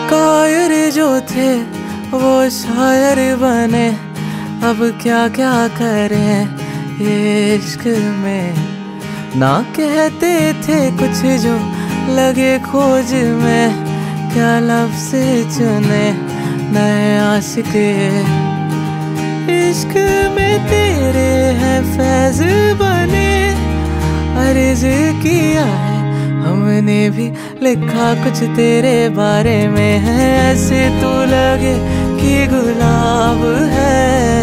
कायर जो थे वो शायर बने, अब क्या क्या करें इश्क में। ना कहते थे कुछ जो लगे खोज में, क्या लफ्ज़ चुने नए आशिक। इश्क में तेरे हैं फैज़ बने, अर्ज़ किया है हमने भी, लिखा कुछ तेरे बारे में है। ऐसे तू लगे कि गुलाब है।